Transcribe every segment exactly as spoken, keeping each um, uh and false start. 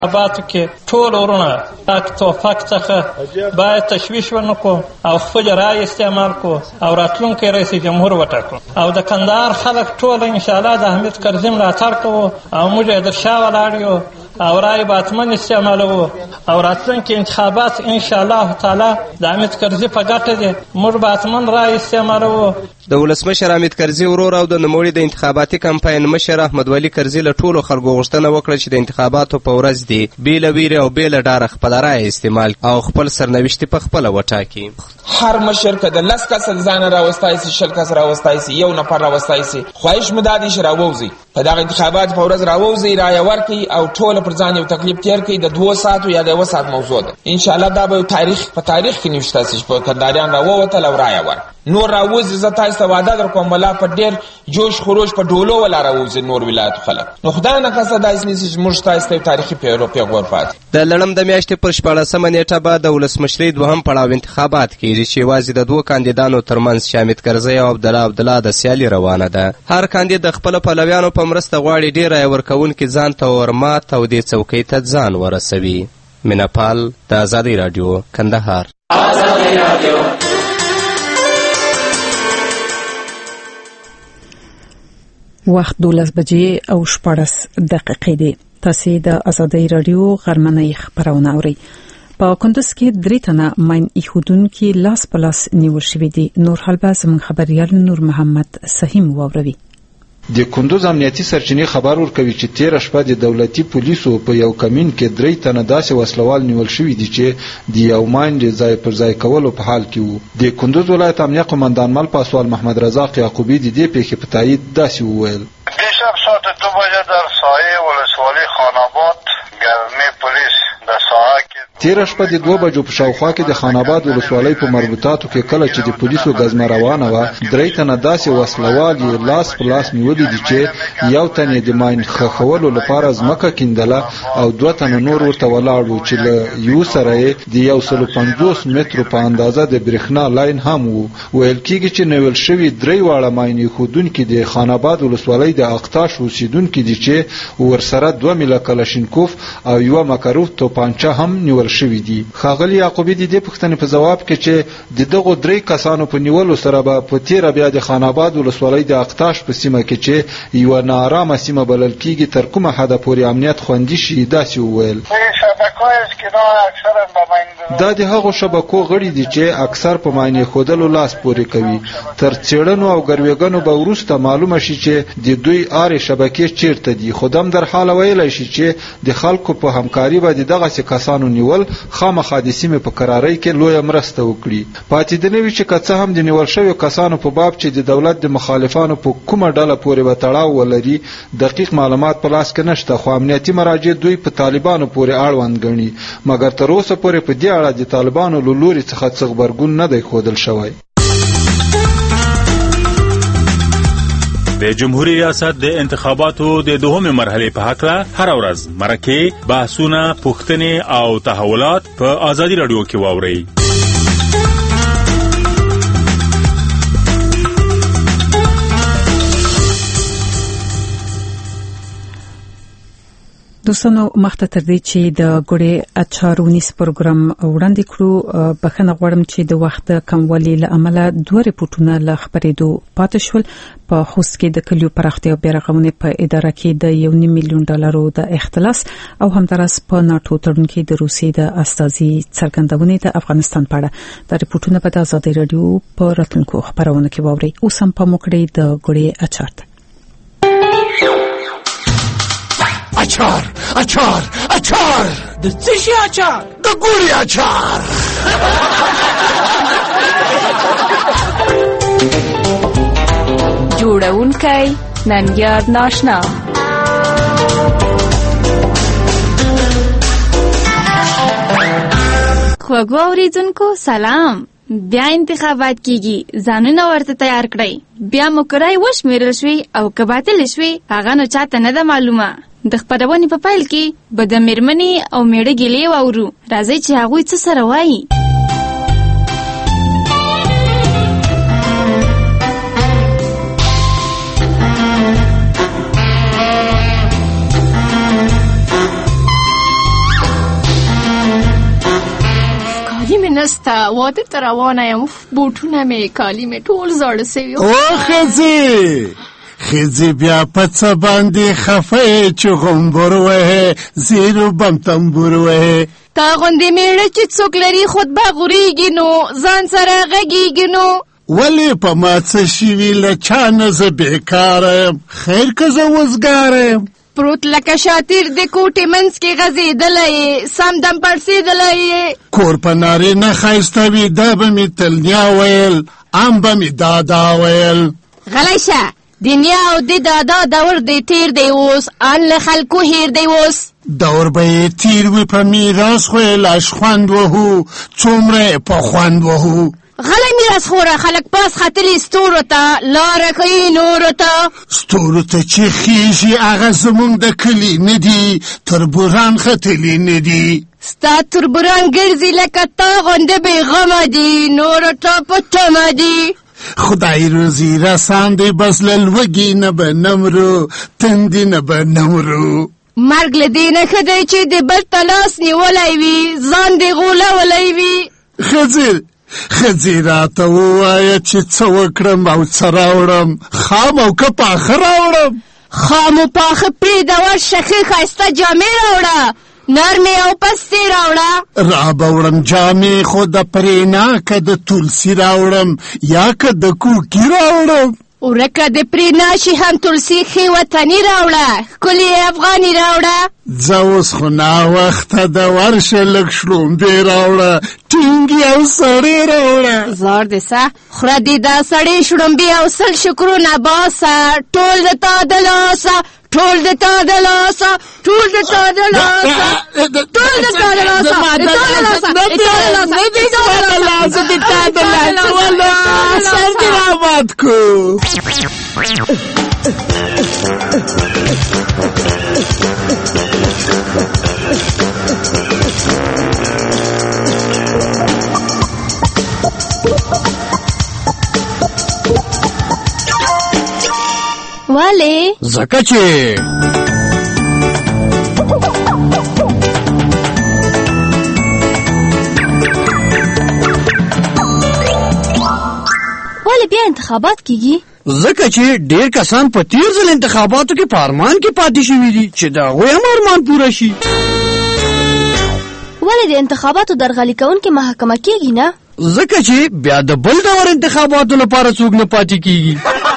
انتخاباتو کې ټول ورونه تاک توفاق څخه باید تشویش ونه کړو او خپل رای استعمال کړو او راتلونکی رئیس جمهور وټاکو او د کندهار خلک ټول ان شاء الله د حمید کرزي ملاتړ کوو او موږ د شا ولاړ یو او رای باتمن استعمالو او راتلونکي انتخابات ان شاء الله تعالی د حمید کرزي په ګټه دي. موږ باتمن رای استعمالو. د ولسمشر حمید کرزي ورور او د نوموړي د انتخاباتي کمپاین مشر احمد ولي کرزي له ټولو خلکو غوښتنه وکړه چې د انتخاباتو په ورځ دي بې له ویرې او بې له ډاره خپل رای استعمال او خپل سرنوشت په خپله وټاکي. هر مشر که د لس کسه ځان راوستی سي، شل کسه راوستی سي، یو نفر راوستی سي، خواهش مو دا دی چې راووځي په دغه انتخابات په ورځ راووځي، رایه ورکړي او ټول پر ځان یو تکلیف تیر کړي. د دوه ساعتو یا د یوه ساعت موضوع ده. ان شاء الله دا به تاریخ په تاریخ کې نوشته سي چې کندهاریان راووتل او رایه ورکړي. نور راوځي زه تاسو ته وعده درکوم ولا په ډېر جوش خروج په ډولو ولا راوځي نور ولایت خلک. نو خدای نه کسه داسې نیسي چې موږ تاسو ته تاریخي پیغور پاتې. د لړم د میاشتې پر شپاړسمه نیټه به د ولسمشرۍ دوهم پړاو انتخابات کېږي چې یوازې د دوو کاندیدانو ترمنځ چې حمید کرزی او عبدالله عبدالله د سیالي روانه ده. هر کاندید د خپلو پلویانو په مرسته غواړي ډېر رایه ورکوونکي ځان ته ورمات او دې څوکۍ ته ځان ورسوي. مینه پال، د ازادۍ راډیو، کندهار. وخت دولس بجې او شپاړس دقیقې دي. تاسې د ازادۍ راډیو غرمنۍ خپرونه اورئ. په کندوز کې درې تنه ماین ایښودونکي لاس په لاس نیول شوي دي. نور حال به زموږ خبریال نور محمد سهیم واوروي. د کندوز امنیتي سرچینې خبر ورکوي چې تیره شپه د دولتي پولیسو په یو کمین کې درې تنه داسې وسلوال نیول شوي دي چې د یو ماین د ځای پر ځای کولو په حال کې وو. د کندوز ولایت امنیه قمندان مل پاسوال محمد رزاق یعقوبی د دې پیښې په تایید داسې وویل: دیشب ساعت دو بجه در سایه ولسوالی خان آباد گرمی پلیس در ساحه کې تیره شپه د دوه بجو په شاوخوا کې د خان آباد ولسوالۍ په مربوطاتو کې کله چې د پولیسو ګزمه روانه وه، درې تنه داسې وسلوال یې لاس په لاس نیولي دي چې یو تن یې د ماین ښخولو لپاره ځمکه کیندله او دوه تنه نور ورته ولاړ وو چې له یو سره یې د یو سلو پنځوس مترو په اندازه د برېښنا لاین هم وو. ویل کېږي چې نیول شوي درې واړه ماین ایښودونکي د خان آباد ولسوالۍ د اقتاش اوسېدونکي دي چې ورسره دوه میله کلشینکوف او یوه مکروف توپانچه هم نیول شوي دي. ښاغلي یعقوبی د دې پوښتنې په ځواب کې چې د دغو درې کسانو په نیولو سره به په تیره بیا د خان آباد ولسوالۍ د اقتاش په سیمه کې چې یوه ناارامه سیمه بلل کېږي تر کومه حده پورې امنیت خوندي شي، داسې وویل: دا د هغو شبکو غړي دي چې اکثر په ماین ایښودلو لاس پورې کوي. تر څېړنو او ګروېږنو به وروسته معلومه شي چې د دوی آرې شبکې چیرته دي. خو دم در حاله ویلی شي چې د خلکو په همکاري به د دغسې کسانو نیول خامخا د سیمې په قرارۍ کې لویه مرسته وکړي. پاتې د نه وي چې که څه هم د نیول شویو کسانو په باب چې د دولت د مخالفانو په کومه ډله پورې به تړاو ولري دقیق معلومات په لاس کې نشته، خو امنیتي مراجع دوی په طالبانو پورې اړوند ګڼي. مګر تر اوسه پورې په دې اړه د طالبانو له لوري څخه څه غبرګون نه دی ښودل شوی. د جمهوریت ریاست د انتخاباتو د دوهمې مرحلې په هکله هر ورځ مرکې، بحثونه، پوښتنې او تحولات په ازادي راډیو کې واورئ. دوستانو مخته تر دې چې د ګوړې اچار ونیس پروګرام وړاندې کړو، بخښنه غواړم چې د وخت کموالي له امله دوه ریپورتونه له خپرېدو پاتې شول. په خوست کې د کلیو پراختیا او بیارغونې په اداره کې د یو نیم میلیون ډالرو د اختلاس او همداراز په ناټو تړون کې د روسیې د استازي څرګندونې د افغانستان په اړه د ریپورتونه په د ازادۍ راډیو په راتلونکو خپرونو کې واورئ. اوس هم په موکړې د ګوړې اچار ته. اچار اچار اچار د څه شي اچار؟ د ګوړې اچار. جوړونکی ننګیار ناشنا. خوږو اوریدونکو سلام. بیا انتخابات کیږي، ځانونه ورته تیار کړئ. بیا مو کرای وشمیرل شوي او که باطل شوي هغه نو چاته نه ده معلومه. د خپرونې په پیل کې به د میرمنې او میړه ګیلې واورو. راځئ چې هغوی څه سره وایي. نسته، واده ته روانه یم. بوټونه مې کالي مې ټول زاړه سوي. او ښځې ښځې بیا په څه باندې خفه یې چې غومبر وهې زیرو بم تنبور وهې. تا غوندې میړه چې څوک لري خود به غوریږي نو ځان سره غږیږي نو. ولې په ما څه شوي له چا نه زه بېکاره یم، خیر که زه وزګاره یم. پروت لکه شاتیر د کوټې منځ کې غځېدلی، سم دم پړسېدلی. کور په نارې نه ښایسته وي دا به مې تل نیا ویل، ام به مې دادا ویل. غلی شه، د نیا او د دادا دور دی تیر دی اوس، ان له خلکو هیر دی اوس. دور به یې تیر وي په میراث خو یې لاش خوند وهو، څومره یې په خوند وهو. غلی میراث خوره خلک پاس ختلي ستورو ته، لاره کوي نورو ته. ستورو ته چې خیژي هغه زمونږ د کلي نه دي، تربوران ختلي نه دي. ستا تربوران ګرځي لکه تا غونده بېغمه دي، نورو ته په تمه دي. خدای روزي رسان دی بس له لوږې نه به نه مرو، تندې نه به نه مرو. مرګ له دې نه ښه دی چې د بل ته لاس نیولی وي، ځان دې غولولی وي. ښځې ښځې راته ووایه چې څه وکړم او څه راوړم، خام او که پاخه راوړم. خام او پاخه پرېږده، ورشه ښې ښایسته جامې راوړه، نرمې او پستې راوړه. را به وړم جامې خو د پرینا که د تلسي راوړم یا که د کوکي راوړم. ورکه د پرینا شي هم تلسي ښې وطني راوړه، ښکلې افغاني راوړه. ځه اوس خو ناوخته ده، ورشه لږ شړومبې راوړه، ټینګې او سړې راوړه. زار دې سه، خوره دې دا سړې شړومبې او سل شکرونه باسه، ټول د تا د لاسه، ټول د تا د لاسه، ټول د تا د لاسه، ټول د تا د لاسه، د تا د لاسه، د تا د لاسه، د تا د لاسه، والله سر دې راباد کو. ولې؟ ځکه چې ولې بیا انتخابات کیږي؟ ځکه چې ډېر کسان په تیر ځل انتخاباتو کې په ارمان کې پاتې شوي دي چې د هغوی هم ارمان پوره شي. ولې د انتخاباتو درغلي کوونکي محاکمه کیږي نه؟ ځکه چې بیا د بل ډول انتخاباتو لپاره څوک نه پاتې کیږي.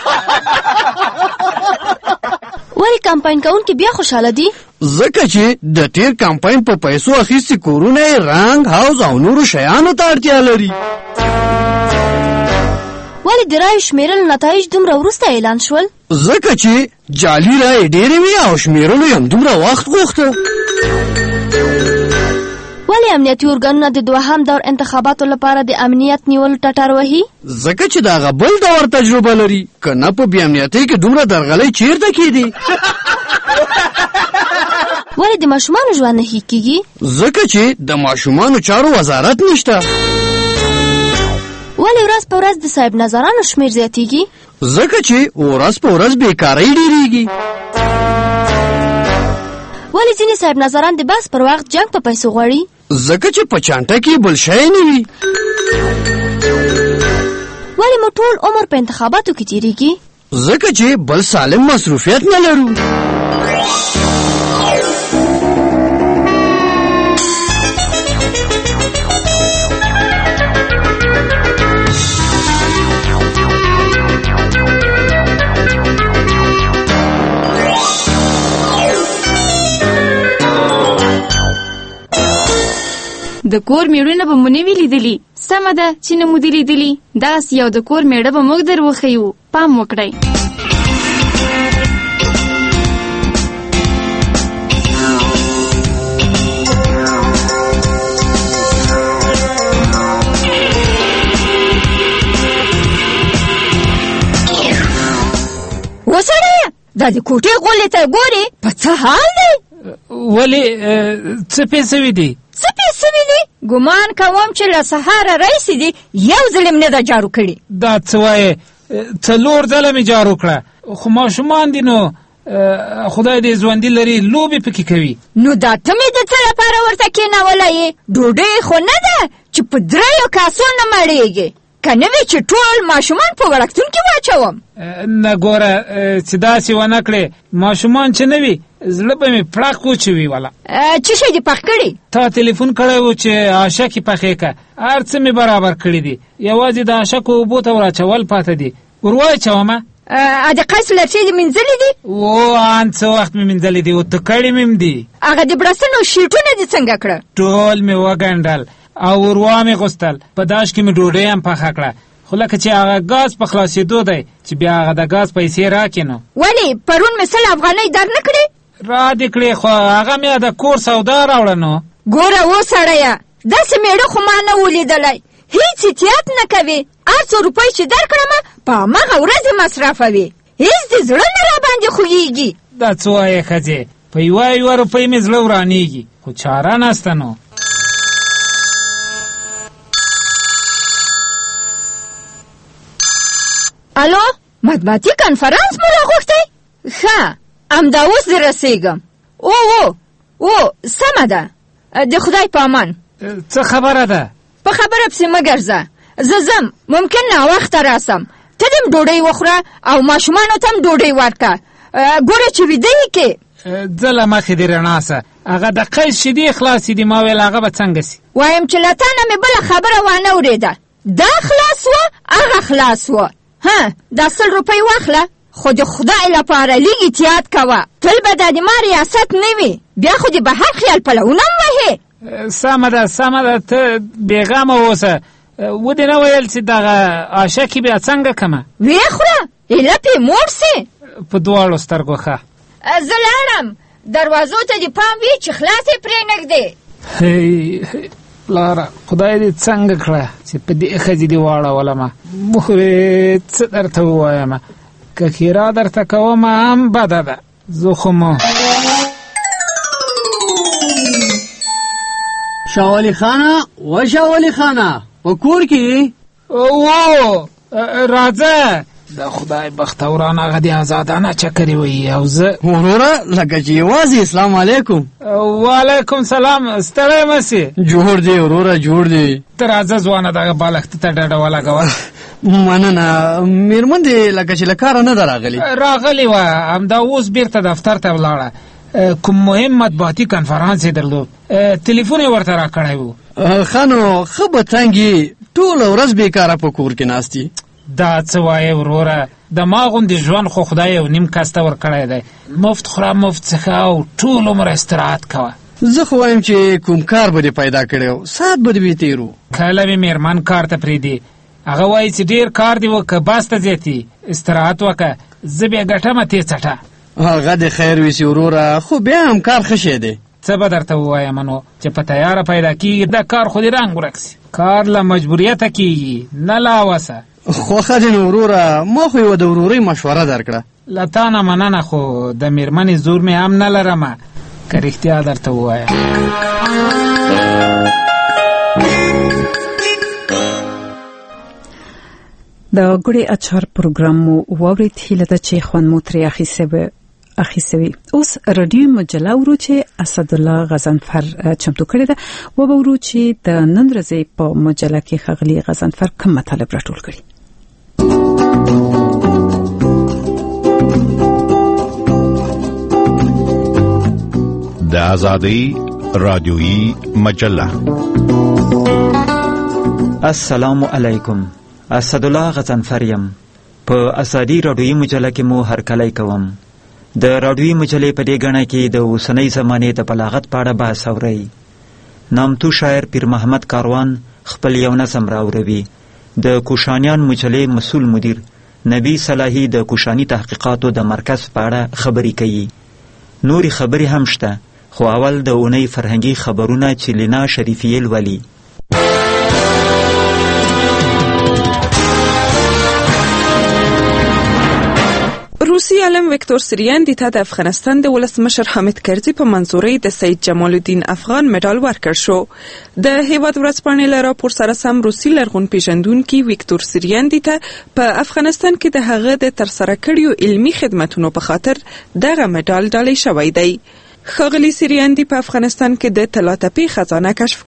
ولې کمپاین کوونکي بیا خوشحاله دي؟ ځکه چې د تیر کمپاین په پیسو اخیستي کورونه یې رنګ، حوض او نورو شیانو ته اړتیا لري. ولې د رایو شمیرل نتایج دومره وروسته اعلان شول؟ ځکه چې جعلي رایې ډېرې وي او شمیرلو یې هم دومره وخت غوښته. ولې امنیتي ارګانونه د دوهم دور انتخاباتو لپاره د امنیت نیولو ټټر وهي؟ ځکه چې د هغه بل دور تجربه لري، که نه په بې امنیتۍ کې دومره درغلۍ چیرته کېدې. ولې د ماشومانو ژوند نه ښه کېږي؟ ځکه چې د ماشومانو چارو وزارت نشته. ولې ورځ په ورځ د صاحب نظرانو شمېر زیاتېږي؟ ځکه چې ورځ په ورځ بېکارۍ ډېرېږي. ولې ځینې صاحب نظران د بحث پر وخت جنګ په پیسو غواړي؟ ځکه چې په چانټه کې بل شی نه وي. ولې مو ټول عمر په انتخاباتو کې تېرېږي؟ ځکه چې بل سالم مصروفیت نه لرو. د کور میړونه به مو نه وي لیدلي. سمه ده چې نه مو دي لیدلي. داسې یو د کور میړه به موږ در وښیو. پام وکړئ. وسړیه، دا د کوټې غولې ته ګورې، په څه حال دی؟ ولې څه پې سوي دي؟ څه پې سوي دي؟ ګمان کوم چې له سهاره رایسې دي یو ځل یې نه ده جارو کړې. دا څه وایې؟ څلور ځله مې جارو کړه، خو ماشومان دي نو خدای دې ژوندي لري لوبې پکې کوي. نو دا ته مې د څه لپاره ورته کېنولی یې؟ ډوډۍ خو نه ده چې په دریو کاسو نه مړېږي، که نه وي چې ټول ماشومان په وړکتون کې واچوم. نه ګوره چې داسې ونه کړې، ماشومان چې نه وي زړه به مې پړق وچوي. والا څه شی دې پخ کړي؟ تا تلیفون کړی و چې عاشقې پخې که، هر څه مې برابر کړي دي، یوازې د عاشقو اوبو ته وراچول پاته دي. ور واچومه. د قیس لرچې دې مینځلې دي؟ او ان څه وخت مې مینځلې دي، او ته کړې مې هم دي. هغه د بړستنو شیټونه دې څنګه کړه؟ ټول مې وګنډل او وروا مې غوستل، په داش کې مې ډوډۍ هم پخه کړه، خو لکه چې هغه ګاز په خلاصېدو دی چې بیا هغه د ګاز پیسې راکې نو. ولې پرون مې سل افغانۍ در نه کړې؟ را دې کړې، خو هغه مې د کور سودا راوړه نو. ګوره و سړیه، داسې مېړه خو ما نه و لیدلی، هېڅ احتیاط نه کوې، هر څو روپۍ چې در کړمه په هماغه ورځې مصرفوې، هېڅ دې زړه نه را باندې خوږېږي. دا څه وایې ښځې، په یوه یوه روپۍ مې زړه ورانېږي، خو چاره نسته نو. الو، مطبوعاتي کنفرانس مو راغوښتی؟ ښه، همدا اوس دې رسېږم. او او او سمه ده، د خدای په امان. څه خبره ده؟ په خبره پسې مه ګرځه، زه ځم، ممکن ناوخته راسم. ته دې هم ډوډۍ وخوره او ماشومانو ته هم ډوډۍ ورکړه. ګوره چې ویده یې کې. ځه له مخې دې رڼا سه، هغه د قیس شیدې خلاصې دي، ما ویل هغه به څنګه سي. وایم چې له تا نه مې بله خبره وانه اورېده، دا خلاص وه هغه خلاص وه. ها دا سل روپۍ واخله، خو د خدای لپاره لږ احتیاط کوه، تل به د ما ریاست نه وي، بیا خو د بهر خیال پلونه هم وهې. سمه ده سمه ده، ته بېغمه اوسه. ودې نه ویل چې دغه عاشقې بیا څنګه کمه؟ ویې خوره، ایله پې موړ سي. په دواړو سترګو ښه. زه لاړم، دروازو ته دې پام وي چې خلاص یې پرې نږدې. هی پلاره، خدای دې څنګه کړه چې په دې ښځې دې واړولمه. مخورې څه درته ووایمه، که کیرا درته کومه هم بده ده، زه خو مو. شاولی خانه و شاولی خانه په کور کې؟ او راځه، د خدای بختوران هغه دې آزادانه چکرې وي او زه. وروره لکه چې یوازې اسلام علیکم. وعلیکم سلام، ستړی مه سې. جوړ دی وروره جوړ دی. ته راځه ځوانه دغه بالښت ته ډډه ولګوه. مننه، مېرمن دې لکه چې له کاره نه ده راغلې؟ راغلې وه، همدا اوس بیرته دفتر ته ولاړه. کوم مهم مطبوعاتي کنفرانس یې درلود، تلیفون یې ورته را کړی و. ښه نو ښه به تنګي، ټوله ورځ بېکاره په کور کې ناست یې. دا څه وایې وروره، د ما غوندې ژوند خو خدای یو نیم کس ته ورکړی دی، مفت خوره مفت څښه او ټول عمر استراحت کوه. زه خو وایم چې کوم کار به دې پیدا کړی و، ساعت به دې بې تېر و. کله مې مېرمن کار ته پرېږدي، هغه وایي چې ډېر کار دې وکړه، بس ته زیاتي استراحت وکړه، زه بیا ګټمه تې څټه. هغه دې خیر ویسي وروره، خو بیا هم کار ښه شی دی. څه به درته ووایم نو، چې په تیاره پیدا کېږي دا کار خو دې رنګ ورک سي. کار له مجبوریته کېږي، نه له هوسه. خوښه دې نو وروره، ما خو یوه د ورورۍ مشوره درکړه. له تا نه مننه، خو د مېرمنې زور مې هم نه لرمه، که رښتیا درته ووایم. د ګوړې اچار پروګرام مو واورید، هیله ده چې خوند مو ترې اخیستی. اوس رادیو مجله ورو چې اسدالله غضنفر چمتو کړې ده، و به ورو چې د نن ورځې په مجله کې ښاغلي غضنفر کوم مطالب راټول کړي. د آزادۍ رادیویی مجله. السلام علیکم، اسدالله غضنفر یم. په آزادۍ رادیویی مجله کې مو هرکلی کوم. د رادیویی مجلې په دې ګڼه کې د اوسنۍ زمانې د بلاغت په اړه بحث اورئ. نامتو شاعر پیر محمد کاروان خپل یو نظم راوروي. د کوشانیان مجلې مسؤل مدیر نبی صلاحي د کوشاني تحقیقاتو د مرکز په اړه خبرې کوي. نورې خبرې هم شته، خو اول د اونۍ فرهنګي خبرونه چې لینا شریفیه لولي. روسي عالم ویکتور سریان ته د افغانستان د ولسمشر حامد کرزي په منظورۍ د سید جمال الدین افغان مډال ورکړ شو. د هیواد ورځپاڼې له راپور سره سم روسي لرغون پیژندونکي ویکتور سریان ته په افغانستان کې د هغه د ترسره کړیو علمي خدماتونو په خاطر دغه مډال ډالۍ شوی دی. ښاغلي سریان په افغانستان کې د طلا تپې خزانه کشف